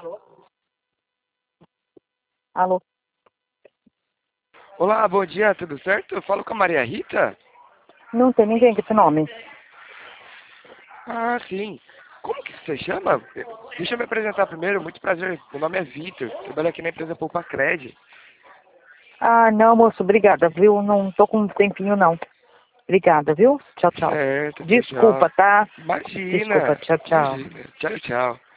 Alô? Olá, bom dia, tudo certo? Eu falo com a Maria Rita? Não tem ninguém com esse nome. Ah, sim. Como que você chama? Deixa eu me apresentar primeiro, muito prazer. Meu nome é Vitor, trabalho aqui na empresa Poupa Cred. Ah, não, moço, obrigada, viu? Não tô com um tempinho, não. Obrigada, viu? Tchau, tchau. Certo, tchau, tchau. Desculpa, tá? Desculpa, Imagina, tchau, tchau. imagina. Tchau, tchau.